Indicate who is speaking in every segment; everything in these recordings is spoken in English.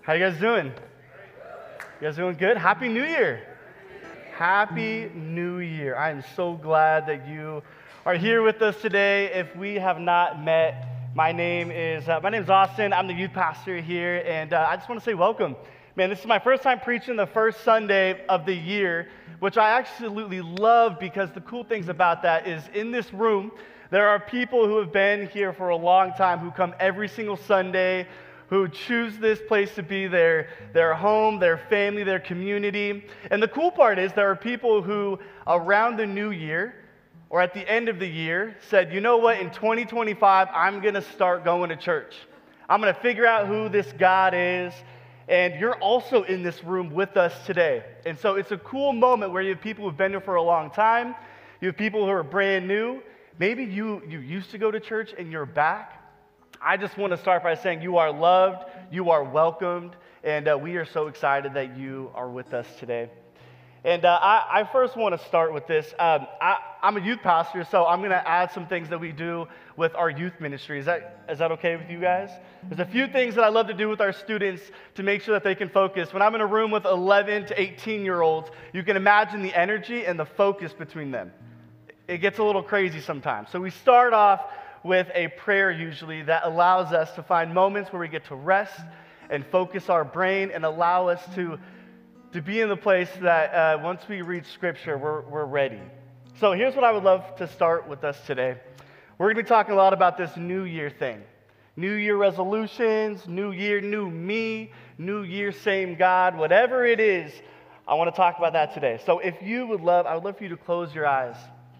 Speaker 1: How you guys doing? You guys doing good? Happy New Year. Happy New Year. I am so glad that you are here with us today. If we have not met, my name is Austin. I'm the youth pastor here, and I just want to say welcome. Man, this is my first time preaching the first Sunday of the year, which I absolutely love because the cool things about that is in this room, there are people who have been here for a long time who come every single Sunday, who choose this place to be their home, their family, their community. And the cool part is there are people who, around the new year, or at the end of the year, said, you know what, in 2025, I'm going to start going to church. I'm going to figure out who this God is. And you're also in this room with us today. And so it's a cool moment where you have people who've been here for a long time. You have people who are brand new. Maybe you used to go to church and you're back. I just want to start by saying you are loved, you are welcomed, and we are so excited that you are with us today. And I first want to start with this. I'm a youth pastor, so I'm going to add some things that we do with our youth ministry. Is that okay with you guys? There's a few things that I love to do with our students to make sure that they can focus. When I'm in a room with 11 to 18-year-olds, you can imagine the energy and the focus between them. It gets a little crazy sometimes. So we start off with a prayer usually that allows us to find moments where we get to rest and focus our brain and allow us to be in the place that once we read Scripture, we're ready. So here's what I would love to start with us today. We're going to be talking a lot about this New Year thing. New Year resolutions, New Year, new me, New Year, same God, whatever it is, I want to talk about that today. So if you would love, I would love for you to close your eyes.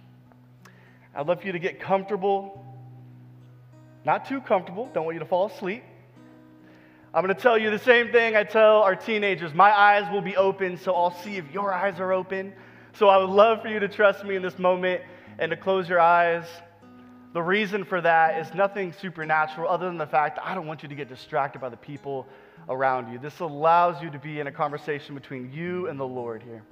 Speaker 1: I'd love for you to get comfortable. Not too comfortable. Don't want you to fall asleep. I'm going to tell you the same thing I tell our teenagers. My eyes will be open, so I'll see if your eyes are open. So I would love for you to trust me in this moment and to close your eyes. The reason for that is nothing supernatural other than the fact I don't want you to get distracted by the people around you. This allows you to be in a conversation between you and the Lord here.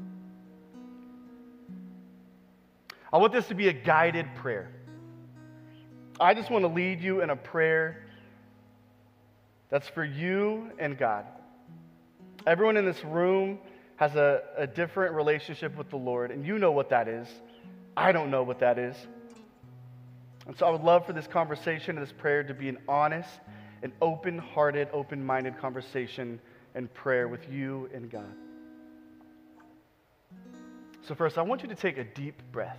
Speaker 1: I want this to be a guided prayer. I just want to lead you in a prayer that's for you and God. Everyone in this room has a different relationship with the Lord, and you know what that is. I don't know what that is. And so I would love for this conversation and this prayer to be an honest, an open-hearted, open-minded conversation and prayer with you and God. So first, I want you to take a deep breath.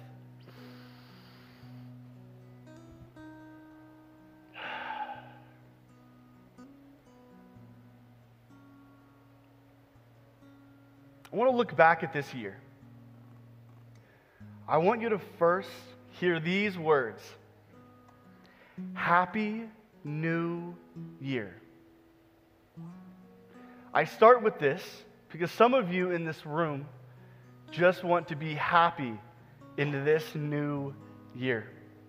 Speaker 1: I want to look back at this year. I want you to first hear these words. Happy New Year. I start with this because some of you in this room just want to be happy into this new year.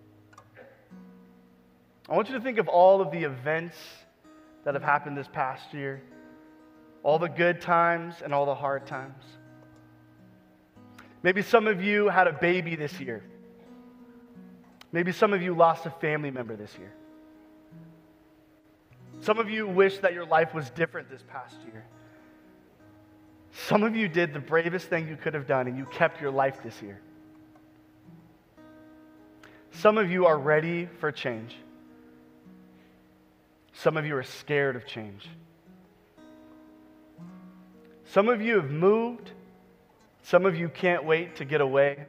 Speaker 1: I want you to think of all of the events that have happened this past year. All the good times and all the hard times. Maybe some of you had a baby this year. Maybe some of you lost a family member this year. Some of you wish that your life was different this past year. Some of you did the bravest thing you could have done and you kept your life this year. Some of you are ready for change. Some of you are scared of change. Some of you have moved. Some of you can't wait to get away.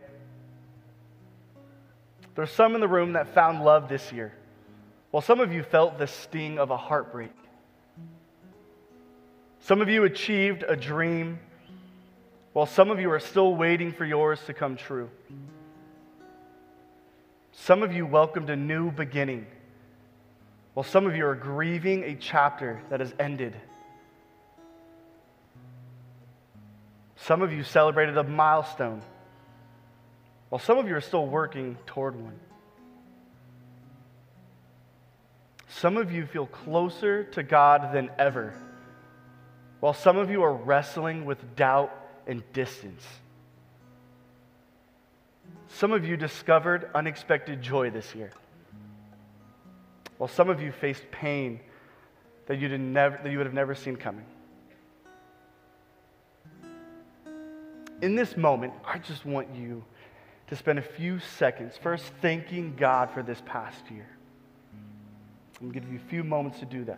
Speaker 1: There's some in the room that found love this year, while some of you felt the sting of a heartbreak. Some of you achieved a dream, while some of you are still waiting for yours to come true. Some of you welcomed a new beginning, while some of you are grieving a chapter that has ended. Some of you celebrated a milestone, while some of you are still working toward one. Some of you feel closer to God than ever, while some of you are wrestling with doubt and distance. Some of you discovered unexpected joy this year, while some of you faced pain that you would have never seen coming. in this moment, I just want you to spend a few seconds first thanking God for this past year. I'm going to give you a few moments to do that.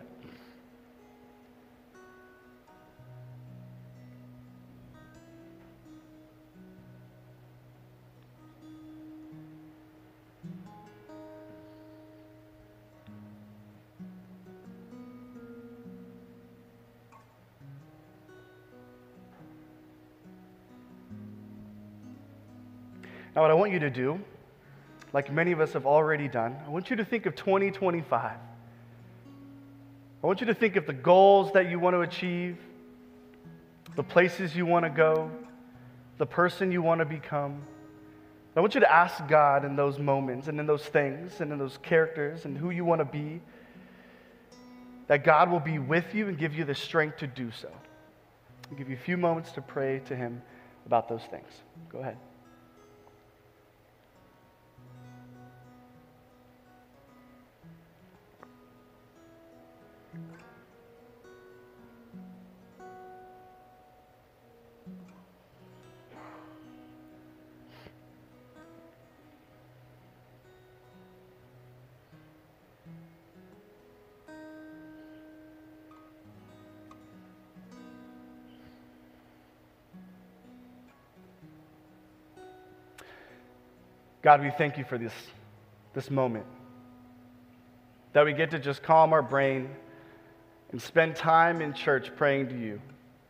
Speaker 1: Now, what I want you to do, like many of us have already done, I want you to think of 2025. I want you to think of the goals that you want to achieve, the places you want to go, the person you want to become. I want you to ask God in those moments and in those things and in those characters and who you want to be, that God will be with you and give you the strength to do so. I'll give you a few moments to pray to Him about those things. Go ahead. God, we thank you for this moment, that we get to just calm our brain and spend time in church praying to you.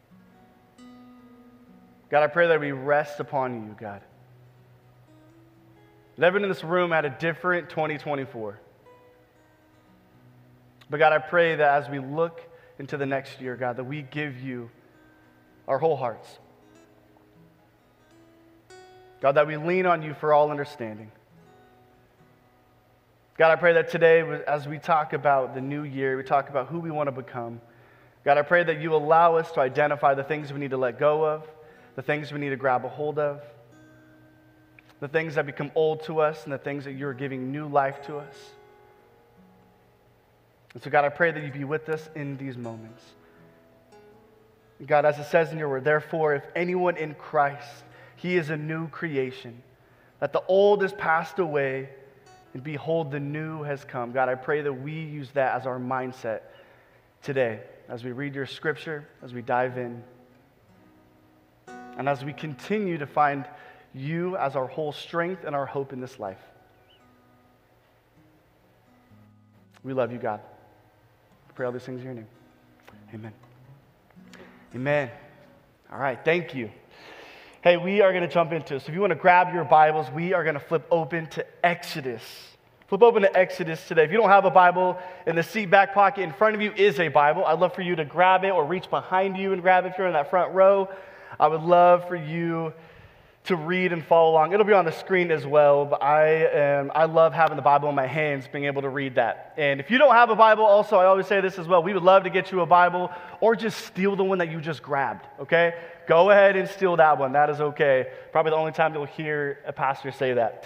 Speaker 1: God, I pray that we rest upon you, God. That everyone in this room had a different 2024. But God, I pray that as we look into the next year, God, that we give you our whole hearts. God, that we lean on you for all understanding. God, I pray that today, as we talk about the new year, we talk about who we want to become. God, I pray that you allow us to identify the things we need to let go of, the things we need to grab a hold of, the things that become old to us, and the things that you're giving new life to us. And so, God, I pray that you be with us in these moments. God, as it says in your word, therefore, if anyone in Christ, he is a new creation, that the old has passed away, and behold, the new has come. God, I pray that we use that as our mindset today, as we read your scripture, as we dive in, and as we continue to find you as our whole strength and our hope in this life. We love you, God. I pray all these things in your name. Amen. Amen. All right, thank you. Hey, we are going to jump into it. So if you want to grab your Bibles, we are going to flip open to Exodus. Flip open to Exodus today. If you don't have a Bible, in the seat back pocket in front of you is a Bible. I'd love for you to grab it or reach behind you and grab it if you're in that front row. I would love for you to read and follow along. It'll be on the screen as well, but I love having the Bible in my hands, being able to read that. And if you don't have a Bible, also, I always say this as well, we would love to get you a Bible or just steal the one that you just grabbed, okay? Go ahead and steal that one. That is okay. Probably the only time you'll hear a pastor say that.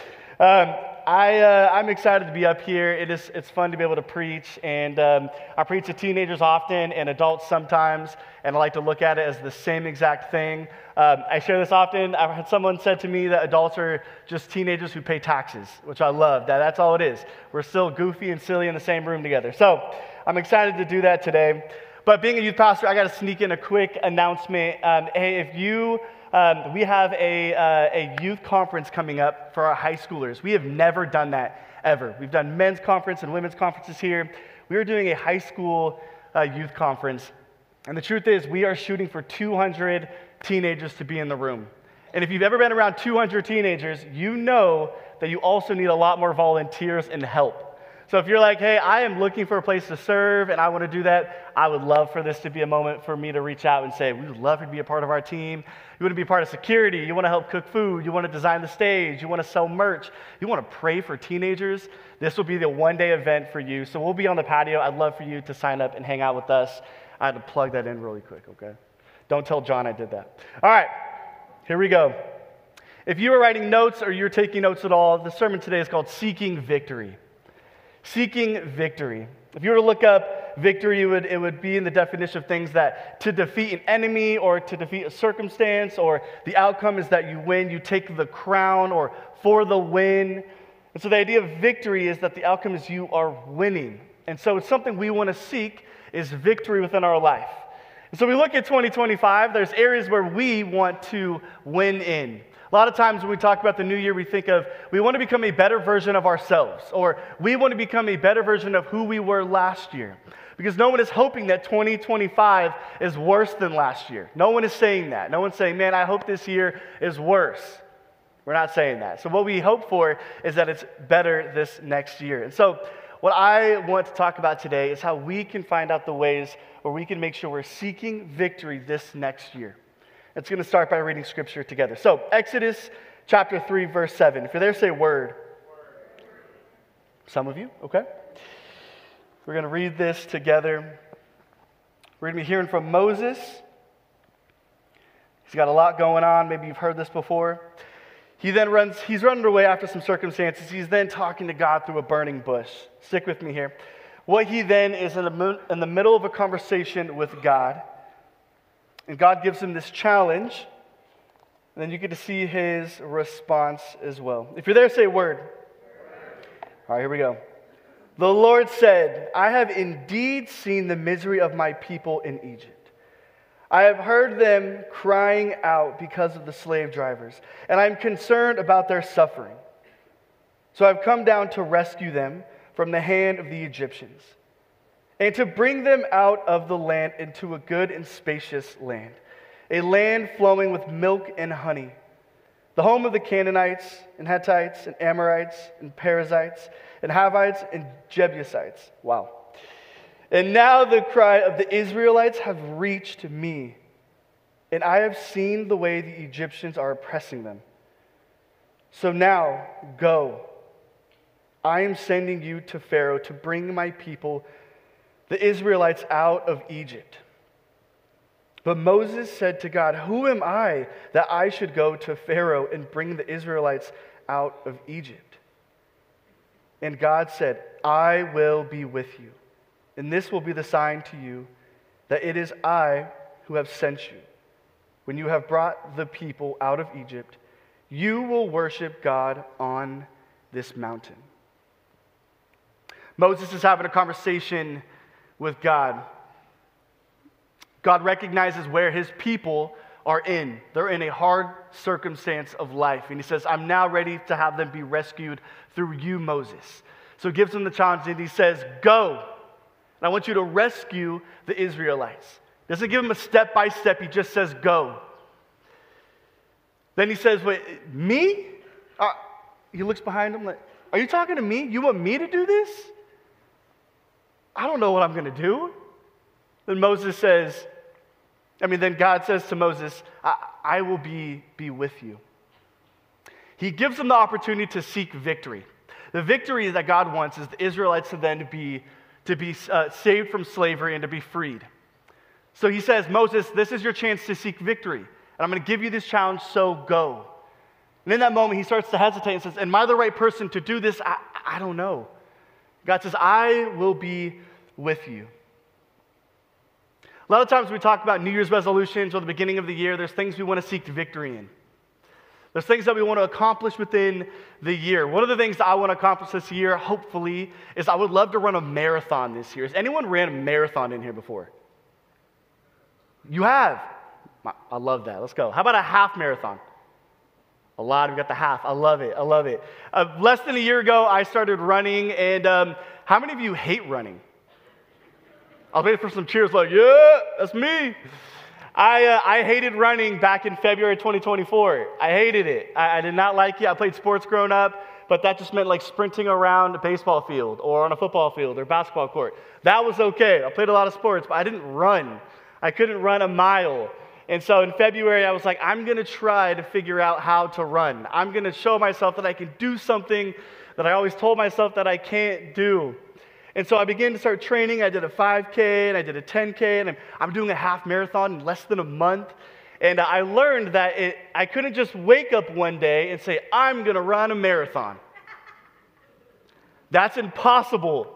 Speaker 1: I'm excited to be up here. It's fun to be able to preach, and I preach to teenagers often and adults sometimes, and I like to look at it as the same exact thing. I share this often. I've had someone said to me that adults are just teenagers who pay taxes, which I love. That's all it is. We're still goofy and silly in the same room together. So I'm excited to do that today. But being a youth pastor, I got to sneak in a quick announcement. Hey, if you... we have a youth conference coming up for our high schoolers. We have never done that, ever. We've done men's conference and women's conferences here. We are doing a high school youth conference. And the truth is, we are shooting for 200 teenagers to be in the room. And if you've ever been around 200 teenagers, you know that you also need a lot more volunteers and help. So if you're like, hey, I am looking for a place to serve and I want to do that, I would love for this to be a moment for me to reach out and say, we would love you to be a part of our team. You want to be a part of security. You want to help cook food. You want to design the stage. You want to sell merch. You want to pray for teenagers. This will be the one-day event for you. So we'll be on the patio. I'd love for you to sign up and hang out with us. I had to plug that in really quick, okay? Don't tell John I did that. All right, here we go. If you are writing notes or you're taking notes at all, the sermon today is called Seeking Victory. Seeking Victory. If you were to look up victory, it would be in the definition of things that to defeat an enemy or to defeat a circumstance, or the outcome is that you win, you take the crown, or for the win. And so the idea of victory is that the outcome is you are winning. And so it's something we want to seek, is victory within our life. And so we look at 2025, there's areas where we want to win in. A lot of times when we talk about the new year, we think of, we want to become a better version of ourselves, or we want to become a better version of who we were last year. Because no one is hoping that 2025 is worse than last year. No one is saying that. No one's saying, man, I hope this year is worse. We're not saying that. So what we hope for is that it's better this next year. And so what I want to talk about today is how we can find out the ways where we can make sure we're seeking victory this next year. It's going to start by reading scripture together. So, Exodus chapter 3, verse 7. If you're there, say word. Some of you, okay. We're going to read this together. We're going to be hearing from Moses. He's got a lot going on. Maybe you've heard this before. He's running away after some circumstances. He's then talking to God through a burning bush. Stick with me here. What he then is in the middle of a conversation with God. And God gives him this challenge, and then you get to see his response as well. If you're there, say word. All right, here we go. The Lord said, I have indeed seen the misery of my people in Egypt. I have heard them crying out because of the slave drivers, and I'm concerned about their suffering. So I've come down to rescue them from the hand of the Egyptians, and to bring them out of the land into a good and spacious land, a land flowing with milk and honey, the home of the Canaanites and Hittites and Amorites and Perizzites and Hivites and Jebusites. Wow. And now the cry of the Israelites have reached me, and I have seen the way the Egyptians are oppressing them. So now, go. I am sending you to Pharaoh to bring my people, the Israelites, out of Egypt. But Moses said to God, who am I that I should go to Pharaoh and bring the Israelites out of Egypt? And God said, I will be with you, and this will be the sign to you that it is I who have sent you. When you have brought the people out of Egypt, you will worship God on this mountain. Moses is having a conversation with God. God recognizes where his people are in. They're in a hard circumstance of life. And he says, I'm now ready to have them be rescued through you, Moses. So he gives them the challenge and he says, go. And I want you to rescue the Israelites. He doesn't give them a step-by-step. He just says, go. Then he says, wait, me? He looks behind him like, are you talking to me? You want me to do this? I don't know what I'm going to do. Then God says to Moses, I will be with you. He gives them the opportunity to seek victory. The victory that God wants is the Israelites to then be saved from slavery and to be freed. So he says, Moses, this is your chance to seek victory. And I'm going to give you this challenge, so go. And in that moment, he starts to hesitate and says, am I the right person to do this? I don't know. God says, I will be with you. A lot of times we talk about New Year's resolutions or the beginning of the year. There's things we want to seek victory in. There's things that we want to accomplish within the year. One of the things that I want to accomplish this year, hopefully, is I would love to run a marathon this year. Has anyone ran a marathon in here before? You have? I love that. Let's go. How about a half marathon? A lot. We've got the half. I love it. I love it. Less than a year ago, I started running. And how many of you hate running? I'll wait for some cheers like, yeah, that's me. I hated running back in February 2024. I hated it. I did not like it. I played sports growing up, but that just meant like sprinting around a baseball field or on a football field or basketball court. That was okay. I played a lot of sports, but I didn't run. I couldn't run a mile. And so in February, I was like, I'm going to try to figure out how to run. I'm going to show myself that I can do something that I always told myself that I can't do. And so I began to start training. I did a 5K and I did a 10K, and I'm doing a half marathon in less than a month. And I learned that I couldn't just wake up one day and say, I'm going to run a marathon. That's impossible.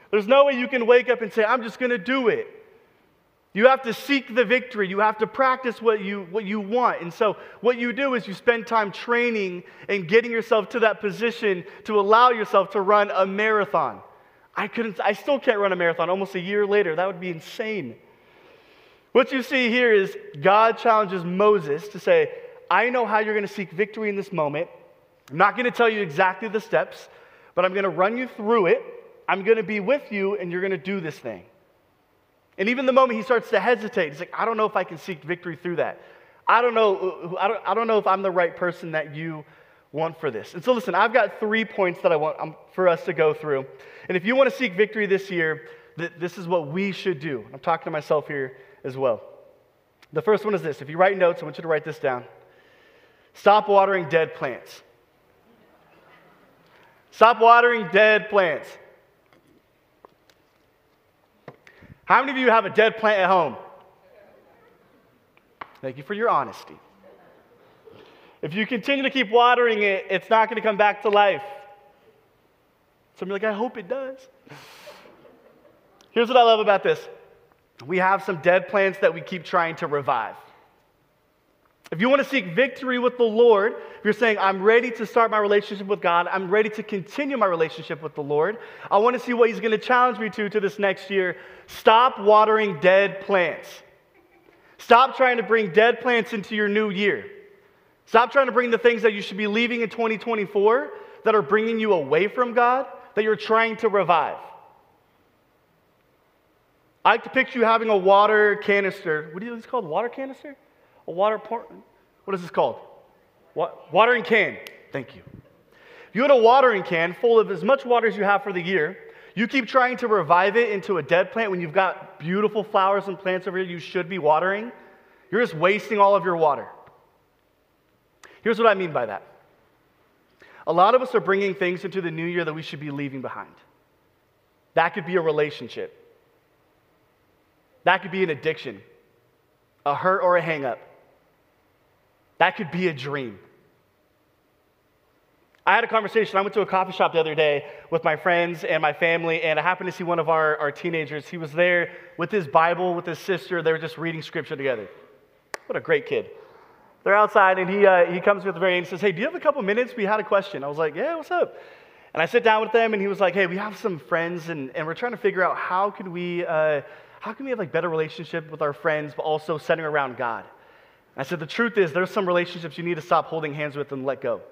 Speaker 1: There's no way you can wake up and say, I'm just going to do it. You have to seek the victory. You have to practice what you want. And so what you do is you spend time training and getting yourself to that position to allow yourself to run a marathon. I still can't run a marathon almost a year later. That would be insane. What you see here is God challenges Moses to say, I know how you're going to seek victory in this moment. I'm not going to tell you exactly the steps, but I'm going to run you through it. I'm going to be with you, and you're going to do this thing. And even the moment he starts to hesitate, he's like, I don't know if I can seek victory through that. I don't know if I'm the right person that you want for this. And so listen, I've got 3 points that I want for us to go through. And if you want to seek victory this year, this is what we should do. I'm talking to myself here as well. The first one is this. If you write notes, I want you to write this down. Stop watering dead plants. Stop watering dead plants. How many of you have a dead plant at home? Thank you for your honesty. If you continue to keep watering it, it's not going to come back to life. Some of you are like, I hope it does. Here's what I love about this. We have some dead plants that we keep trying to revive. If you want to seek victory with the Lord, if you're saying, I'm ready to start my relationship with God, I'm ready to continue my relationship with the Lord, I want to see what He's going to challenge me to this next year. Stop watering dead plants. Stop trying to bring dead plants into your new year. Stop trying to bring the things that you should be leaving in 2024 that are bringing you away from God, that you're trying to revive. I like to picture you having a water canister. What is this called? Water canister? What is this called? Watering can. Thank you. If you had a watering can full of as much water as you have for the year, you keep trying to revive it into a dead plant when you've got beautiful flowers and plants over here you should be watering, you're just wasting all of your water. Here's what I mean by that. A lot of us are bringing things into the new year that we should be leaving behind. That could be a relationship. That could be an addiction, a hurt or a hang-up. That could be a dream. I had a conversation. I went to a coffee shop the other day with my friends and my family, and I happened to see one of our teenagers. He was there with his Bible, with his sister. They were just reading scripture together. What a great kid. They're outside, and he comes to me at the very end and says, hey, do you have a couple minutes? We had a question. I was like, yeah, what's up? And I sit down with them, and he was like, hey, we have some friends, and we're trying to figure out how can we have like better relationship with our friends, but also centering around God. I said, the truth is, there's some relationships you need to stop holding hands with and let go.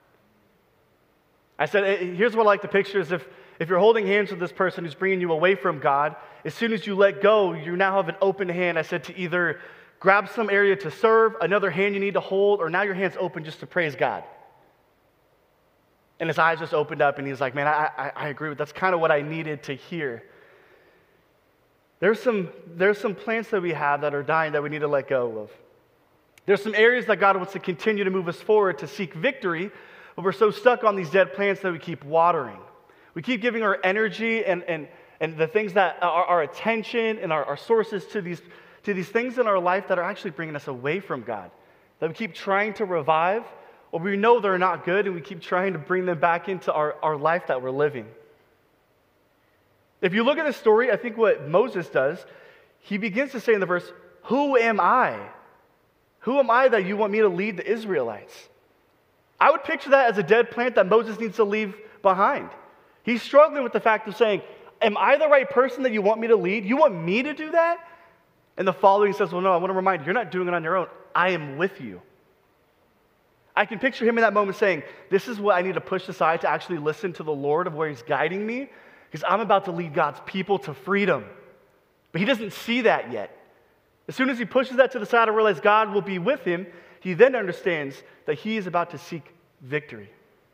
Speaker 1: I said, here's what I like to picture is if you're holding hands with this person who's bringing you away from God, as soon as you let go, you now have an open hand. I said to either grab some area to serve, another hand you need to hold, or now your hand's open just to praise God. And his eyes just opened up, and he's like, man, I agree with that's kind of what I needed to hear. There's some plants that we have that are dying that we need to let go of. There's some areas that God wants to continue to move us forward to seek victory, but we're so stuck on these dead plants that we keep watering. We keep giving our energy and the things that are our attention and our sources to these things in our life that are actually bringing us away from God, that we keep trying to revive, or we know they're not good, and we keep trying to bring them back into our life that we're living. If you look at the story, I think what Moses does, he begins to say in the verse, who am I? Who am I that you want me to lead the Israelites? I would picture that as a dead plant that Moses needs to leave behind. He's struggling with the fact of saying, am I the right person that you want me to lead? You want me to do that? And the following says, well, no, I want to remind you, you're not doing it on your own. I am with you. I can picture him in that moment saying, this is what I need to push aside to actually listen to the Lord of where He's guiding me, because I'm about to lead God's people to freedom. But he doesn't see that yet. As soon as he pushes that to the side and realizes God will be with him, he then understands that he is about to seek victory.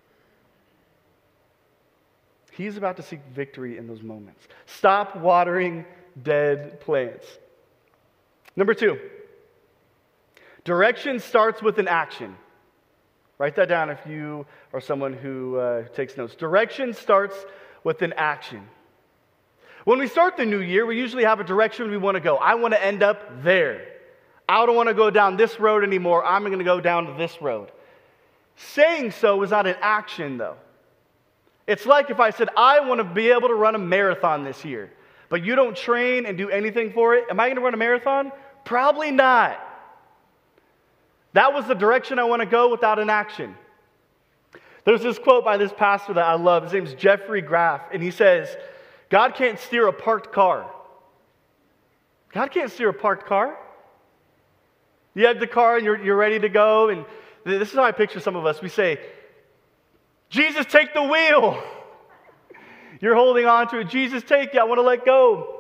Speaker 1: He is about to seek victory in those moments. Stop watering dead plants. Number 2, direction starts with an action. Write that down if you are someone who takes notes. Direction starts with an action. When we start the new year, we usually have a direction we want to go. I want to end up there. I don't want to go down this road anymore. I'm going to go down this road. Saying so is not an action, though. It's like if I said, I want to be able to run a marathon this year, but you don't train and do anything for it. Am I going to run a marathon? Probably not. That was the direction I want to go without an action. There's this quote by this pastor that I love. His name's Jeffrey Graff, and he says, God can't steer a parked car. God can't steer a parked car. You have the car and you're ready to go, and this is how I picture some of us. We say, Jesus, take the wheel. You're holding on to it. Jesus, take it. I want to let go.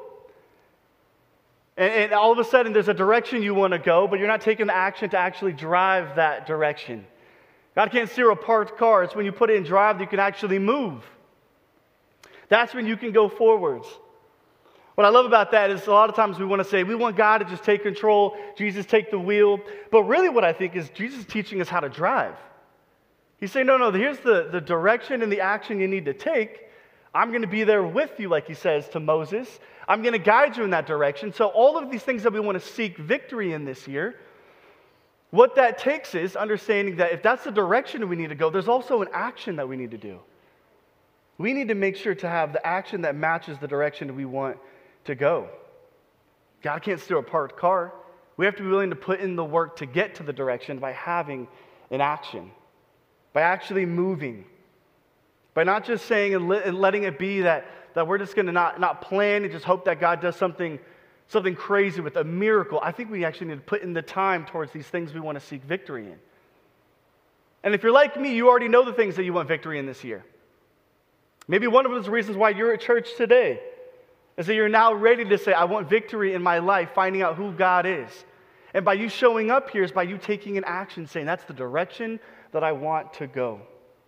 Speaker 1: And all of a sudden, there's a direction you want to go, but you're not taking the action to actually drive that direction. God can't steer a parked car. It's when you put it in drive that you can actually move. That's when you can go forwards. What I love about that is a lot of times we want to say, we want God to just take control, Jesus take the wheel. But really what I think is Jesus is teaching us how to drive. He's saying, no, here's the direction and the action you need to take. I'm going to be there with you, like he says to Moses. I'm going to guide you in that direction. So all of these things that we want to seek victory in this year, what that takes is understanding that if that's the direction we need to go, there's also an action that we need to do. We need to make sure to have the action that matches the direction we want to go. God can't steer a parked car. We have to be willing to put in the work to get to the direction by having an action, by actually moving, by not just saying and letting it be that we're just going to not plan and just hope that God does something crazy with a miracle. I think we actually need to put in the time towards these things we want to seek victory in. And if you're like me, you already know the things that you want victory in this year. Maybe one of those reasons why you're at church today is that you're now ready to say, I want victory in my life, finding out who God is. And by you showing up here is by you taking an action, saying, that's the direction that I want to go.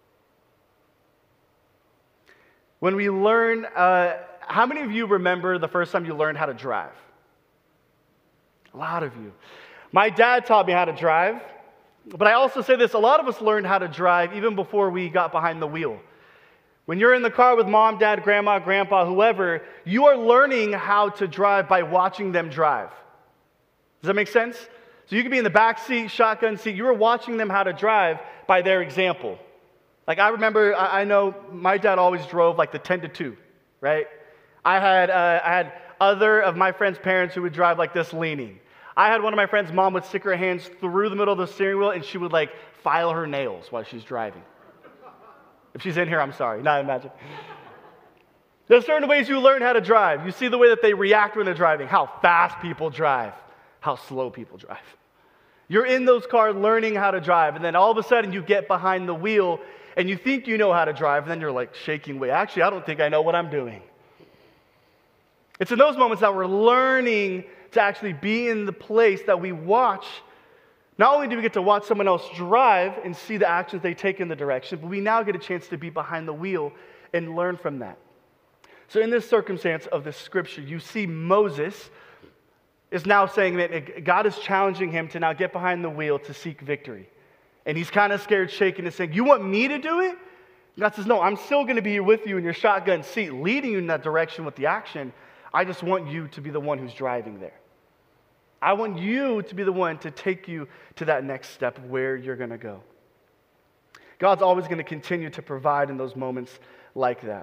Speaker 1: When we learn, how many of you remember the first time you learned how to drive? A lot of you. My dad taught me how to drive, but I also say this, a lot of us learned how to drive even before we got behind the wheel. When you're in the car with mom, dad, grandma, grandpa, whoever, you are learning how to drive by watching them drive. Does that make sense? So you could be in the back seat, shotgun seat. You were watching them how to drive by their example. Like I remember, I know my dad always drove like the 10-2, right? I had other of my friends' parents who would drive like this leaning. I had one of my friends' mom would stick her hands through the middle of the steering wheel and she would like file her nails while she's driving. If she's in here, I'm sorry. Not imagine. There's certain ways you learn how to drive. You see the way that they react when they're driving, how fast people drive, how slow people drive. You're in those cars learning how to drive, and then all of a sudden you get behind the wheel and you think you know how to drive, and then you're like shaking away. Actually, I don't think I know what I'm doing. It's in those moments that we're learning to actually be in the place that we watch. Not only do we get to watch someone else drive and see the actions they take in the direction, but we now get a chance to be behind the wheel and learn from that. So in this circumstance of this scripture, you see Moses is now saying that God is challenging him to now get behind the wheel to seek victory. And he's kind of scared, shaking, and saying, you want me to do it? God says, no, I'm still going to be here with you in your shotgun seat, leading you in that direction with the action. I just want you to be the one who's driving there. I want you to be the one to take you to that next step of where you're going to go. God's always going to continue to provide in those moments like that.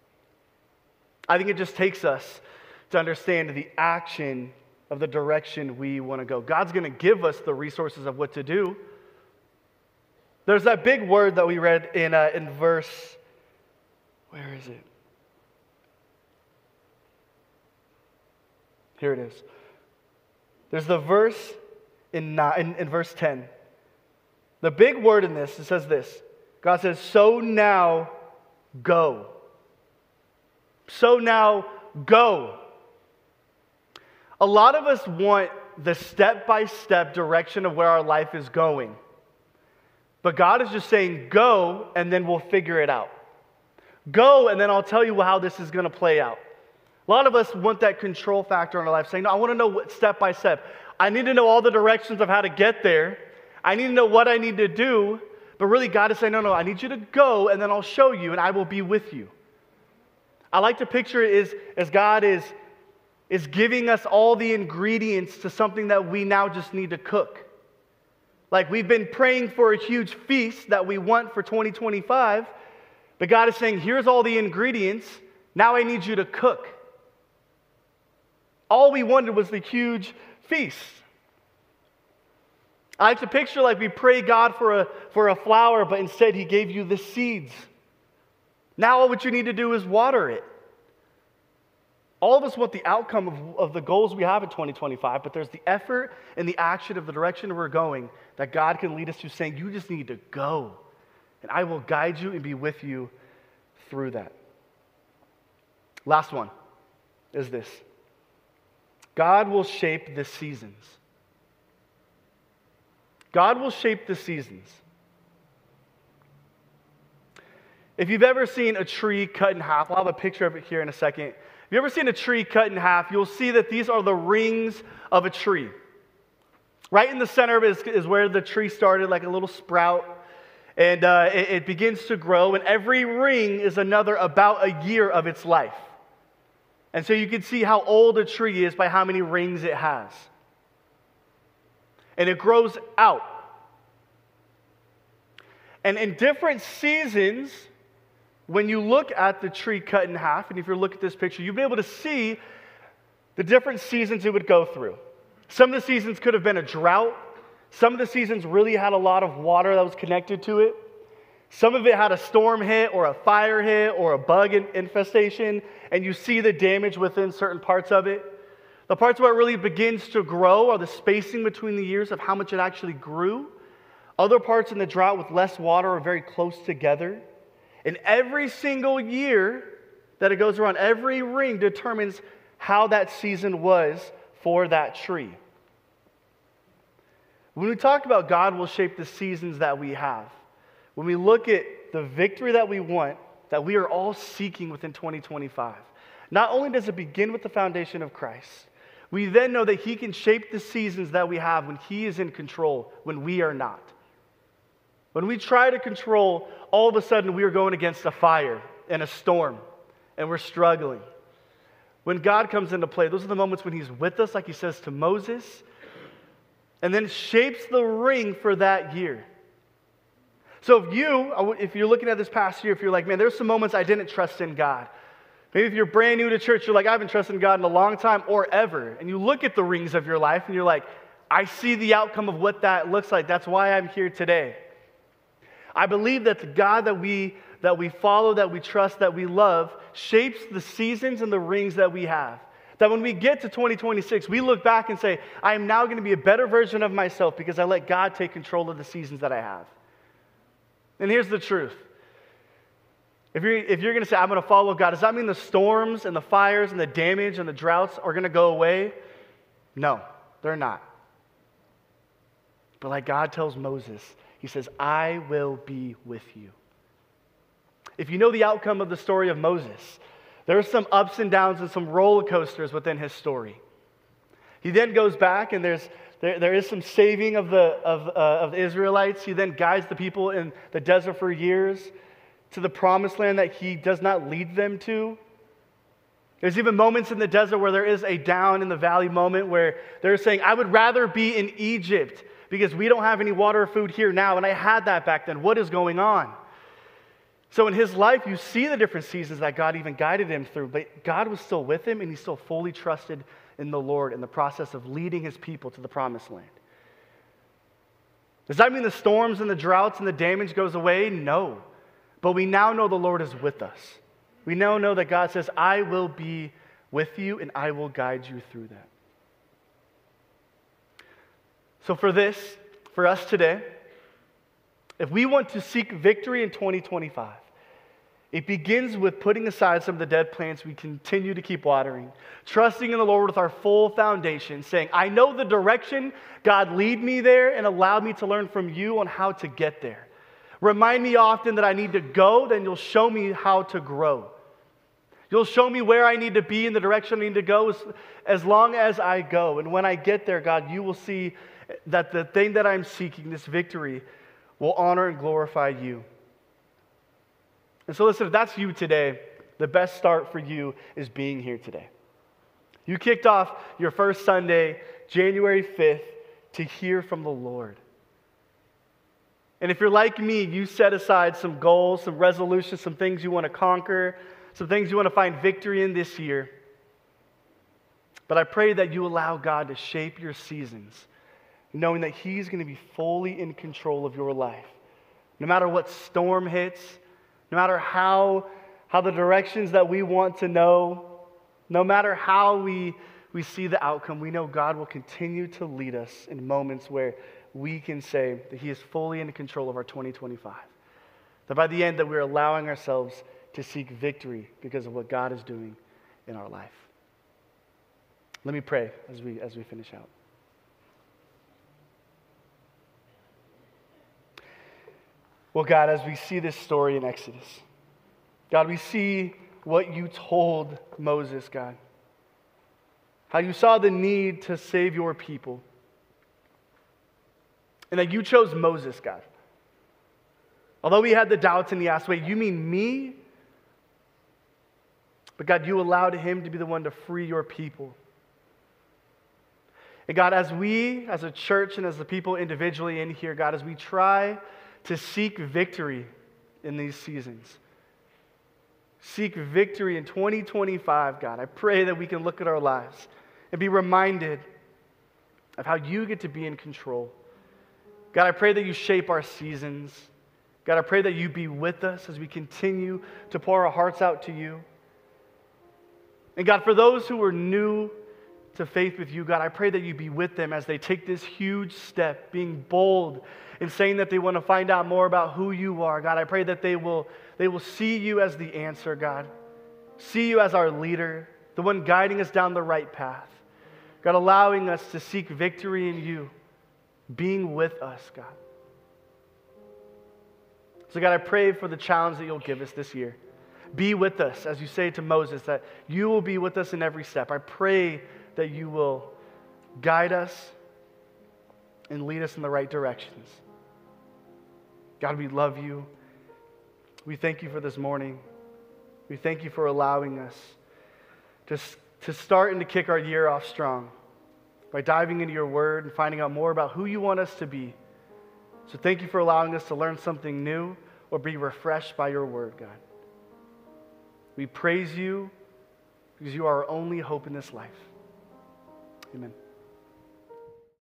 Speaker 1: I think it just takes us to understand the action of the direction we want to go. God's going to give us the resources of what to do. There's that big word that we read in verse, where is it? Here it is. There's the verse in verse 10. The big word in this, it says this. God says, so now go. So now go. A lot of us want the step-by-step direction of where our life is going. But God is just saying, go, and then we'll figure it out. Go, and then I'll tell you how this is going to play out. A lot of us want that control factor in our life, saying, no, I want to know what step by step. I need to know all the directions of how to get there. I need to know what I need to do. But really, God is saying, no, I need you to go, and then I'll show you, and I will be with you. I like to picture it as God is giving us all the ingredients to something that we now just need to cook. Like we've been praying for a huge feast that we want for 2025, But God is saying, here's all the ingredients. Now I need you to cook. All we wanted was the huge feast. I like to picture like we pray God for a flower, but instead He gave you the seeds. Now all what you need to do is water it. All of us want the outcome of the goals we have in 2025, but there's the effort and the action of the direction we're going that God can lead us to, saying, you just need to go, and I will guide you and be with you through that. Last one is this. God will shape the seasons. God will shape the seasons. If you've ever seen a tree cut in half, I'll have a picture of it here in a second. If you've ever seen a tree cut in half, you'll see that these are the rings of a tree. Right in the center of it is where the tree started, like a little sprout. And it begins to grow, and every ring is about a year of its life. And so you can see how old a tree is by how many rings it has. And it grows out. And in different seasons, when you look at the tree cut in half, and if you look at this picture, you'll be able to see the different seasons it would go through. Some of the seasons could have been a drought. Some of the seasons really had a lot of water that was connected to it. Some of it had a storm hit or a fire hit or a bug infestation, and you see the damage within certain parts of it. The parts where it really begins to grow are the spacing between the years of how much it actually grew. Other parts in the drought with less water are very close together. And every single year that it goes around, every ring determines how that season was for that tree. When we talk about God will shape the seasons that we have, when we look at the victory that we want, that we are all seeking within 2025, not only does it begin with the foundation of Christ, we then know that He can shape the seasons that we have when He is in control, when we are not. When we try to control, all of a sudden we are going against a fire and a storm, and we're struggling. When God comes into play, those are the moments when He's with us, like He says to Moses, and then shapes the ring for that year. So if you're looking at this past year, if you're like, man, there's some moments I didn't trust in God. Maybe if you're brand new to church, you're like, I haven't trusted in God in a long time or ever. And you look at the rings of your life and you're like, I see the outcome of what that looks like. That's why I'm here today. I believe that the God that we follow, that we trust, that we love, shapes the seasons and the rings that we have. That when we get to 2026, we look back and say, I am now going to be a better version of myself because I let God take control of the seasons that I have. And here's the truth. If you're going to say, I'm going to follow God, does that mean the storms and the fires and the damage and the droughts are going to go away? No, they're not. But like God tells Moses, He says, I will be with you. If you know the outcome of the story of Moses, there are some ups and downs and some roller coasters within his story. He then goes back and there is some saving of the Israelites. He then guides the people in the desert for years to the promised land that He does not lead them to. There's even moments in the desert where there is a down in the valley moment where they're saying, I would rather be in Egypt because we don't have any water or food here now, and I had that back then. What is going on? So in his life, you see the different seasons that God even guided him through, but God was still with him, and he still fully trusted in the Lord in the process of leading His people to the promised land. Does that mean the storms and the droughts and the damage goes away? No. But we now know the Lord is with us. We now know that God says, I will be with you and I will guide you through that. So for us today, if we want to seek victory in 2025, it begins with putting aside some of the dead plants we continue to keep watering, trusting in the Lord with our full foundation, saying, I know the direction. God, lead me there and allow me to learn from you on how to get there. Remind me often that I need to go, then you'll show me how to grow. You'll show me where I need to be in the direction I need to go as long as I go. And when I get there, God, you will see that the thing that I'm seeking, this victory, will honor and glorify you. And so listen, if that's you today, the best start for you is being here today. You kicked off your first Sunday, January 5th, to hear from the Lord. And if you're like me, you set aside some goals, some resolutions, some things you want to conquer, some things you want to find victory in this year. But I pray that you allow God to shape your seasons, knowing that He's going to be fully in control of your life. No matter what storm hits, no matter how the directions that we want to know, no matter how we see the outcome, we know God will continue to lead us in moments where we can say that He is fully in control of our 2025. That by the end that we're allowing ourselves to seek victory because of what God is doing in our life. Let me pray as we finish out. Well, God, as we see this story in Exodus, God, we see what you told Moses, God. How you saw the need to save your people. And that you chose Moses, God. Although we had the doubts and he asked, wait, you mean me? But God, you allowed him to be the one to free your people. And God, as we, as a church and as the people individually in here, God, as we try to seek victory in these seasons, seek victory in 2025, God, I pray that we can look at our lives and be reminded of how you get to be in control. God, I pray that you shape our seasons. God, I pray that you be with us as we continue to pour our hearts out to you. And God, for those who are new to faith with you, God, I pray that you be with them as they take this huge step, being bold and saying that they want to find out more about who you are. God, I pray that they will see you as the answer, God. See you as our leader, the one guiding us down the right path. God, allowing us to seek victory in you, being with us, God. So God, I pray for the challenge that you'll give us this year. Be with us, as you say to Moses, that you will be with us in every step. I pray that you will guide us and lead us in the right directions. God, we love you. We thank you for this morning. We thank you for allowing us to start and to kick our year off strong by diving into your word and finding out more about who you want us to be. So thank you for allowing us to learn something new or be refreshed by your word, God. We praise you because you are our only hope in this life. Amen.